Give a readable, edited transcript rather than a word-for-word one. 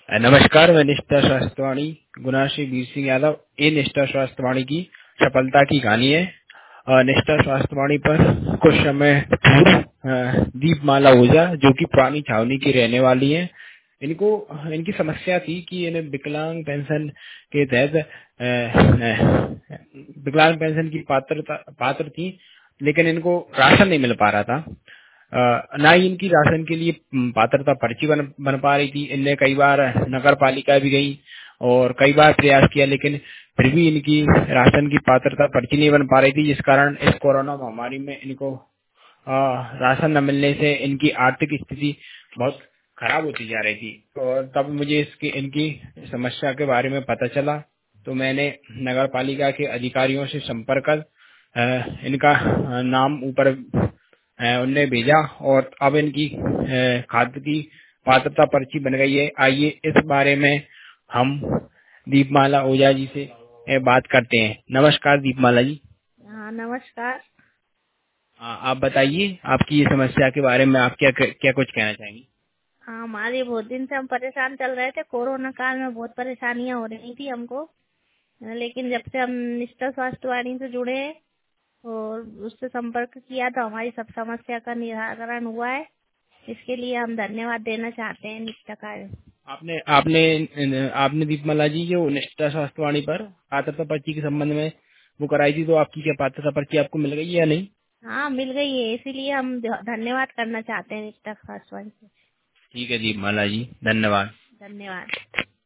नमस्कार, मैं निष्ठा शास्त्रवाणी गुना श्री वीर सिंह यादव। ये निष्ठा शास्त्रवाणी की सफलता की कहानी है। निष्ठा शास्त्रवाणी पर कुछ समय पूर्व दीपमाला ओझा, जो कि पुरानी छावनी की रहने वाली हैं, इनको इनकी समस्या थी कि इन्हें विकलांग पेंशन के तहत विकलांग पेंशन की पात्र थी, लेकिन इनको राशन नहीं मिल पा रहा था। ना ही इनकी राशन के लिए पात्रता पर्ची बन पा रही थी। इनने कई बार नगर पालिका भी गई और कई बार प्रयास किया, लेकिन फिर भी इनकी राशन की पात्रता पर्ची नहीं बन पा रही थी, जिस कारण इस कोरोना महामारी में इनको राशन न मिलने से इनकी आर्थिक स्थिति बहुत खराब होती जा रही थी। और तब मुझे इनकी समस्या के बारे में पता चला, तो मैंने नगर पालिका के अधिकारियों से संपर्क कर इनका नाम ऊपर उनने भेजा और अब इनकी खाद्य की पात्रता पर्ची बन गई है। आइए इस बारे में हम दीपमाला ओझा जी से बात करते हैं। नमस्कार दीपमाला जी। हाँ, नमस्कार। आप बताइए, आपकी ये समस्या के बारे में आप क्या क्या कुछ कहना चाहेंगी? हाँ, हमारे बहुत दिन से हम परेशान चल रहे थे। कोरोना काल में बहुत परेशानियां हो रही थी हमको, लेकिन जब से हम निष्ठा स्वास्थ्यवाणी से जुड़े हैं और उससे संपर्क किया तो हमारी सब समस्या का निराकरण हुआ है। इसके लिए हम धन्यवाद देना चाहते हैं निष्ठा का। आपने आपने आपने दीपमाला जी जो निष्ठा स्वास्थ्यवाणी पर पात्रता पर्ची के संबंध में वो कराई थी, तो आपकी क्या पात्रता पर्ची आपको मिल गई है या नहीं? हाँ, मिल गई है। इसीलिए हम धन्यवाद करना चाहते हैं निष्ठा स्वास्थ्यवाणी से। ठीक है दीपमाला जी, धन्यवाद। धन्यवाद।